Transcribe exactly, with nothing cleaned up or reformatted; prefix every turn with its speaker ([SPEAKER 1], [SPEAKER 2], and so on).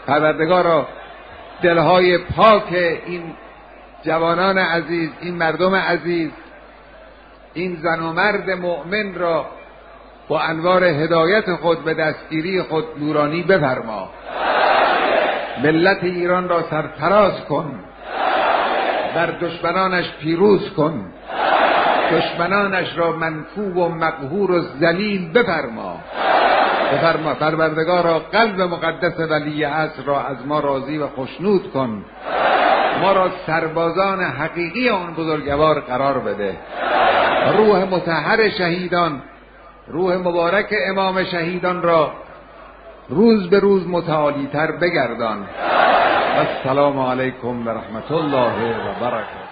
[SPEAKER 1] پروردگارا دلهای پاک این جوانان عزیز، این مردم عزیز، این زن و مرد مؤمن را با انوار هدایت خود به دستگیری خود نورانی بفرما. ملت ایران را سرفراز کن، بر دشمنانش پیروز کن، دشمنانش را منکوب و مقهور و ذلیل بفرما. بفرما پروردگارا قلب مقدس ولی عصر را از ما راضی و خوشنود کن، ما را سربازان حقیقی آن بزرگوار قرار بده. روح مطهر شهیدان، روح مبارک امام شهیدان را روز به روز متعالی تر بگردان. السلام علیکم و رحمت الله و برکاته.